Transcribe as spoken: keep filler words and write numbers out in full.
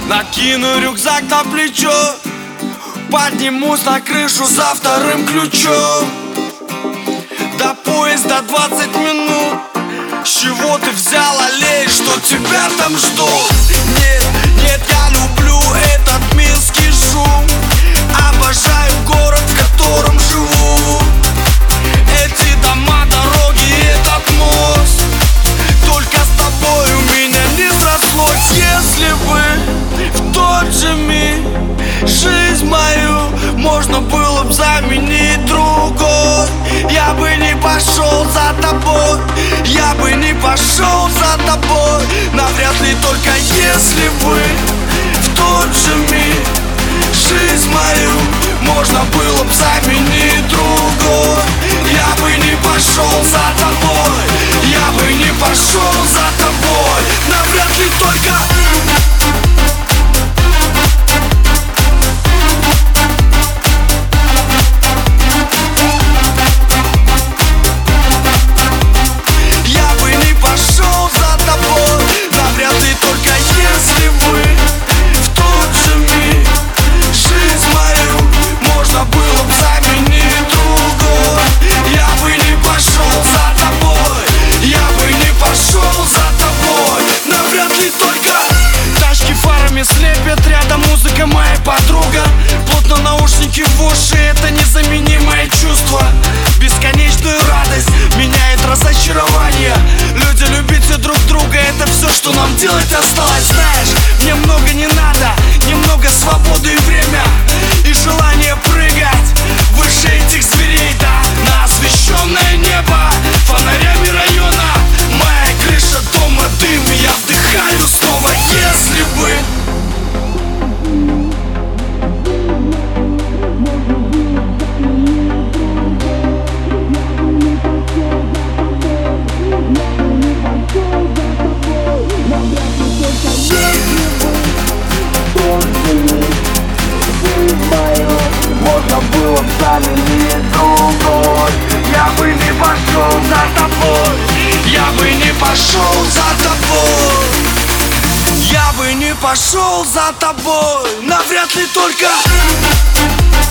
Накину рюкзак на плечо, поднимусь на крышу за вторым ключом. До поезда двадцать минут. С чего ты взял, аллей, что тебя там ждут? Нет, нет, я люблю этот минский шум. Обожаю город, в котором живу. Эти дома, дороги, этот мост. Только с тобой у меня не срослось. Если бы в тот же миг жизнь мою можно было бы заменить другой, я бы не пошел за тобой, я бы не пошел за тобой. Навряд ли, только если бы в тот же миг жизнь мою можно было бы заменить другой, я бы не пошел за тобой, я бы не пошел за тобой. Навряд ли, только слепят рядом музыка, моя подруга. Плотно наушники в уши, это незаменимое чувство. Бесконечную радость меняет разочарование. Люди, любите друг друга, это все, что нам делать осталось. Знаешь, мне много не надо, немного свободы и время, и желание прыгать выше этих зверей, да, на освещенное небо фонарями района. Моя крыша дома, дым, и я вдыхаю снова. Если бы можно было бы заменить другой, я бы не пошел за тобой, я бы не пошел за тобой, я бы не пошел за тобой. Навряд ли, только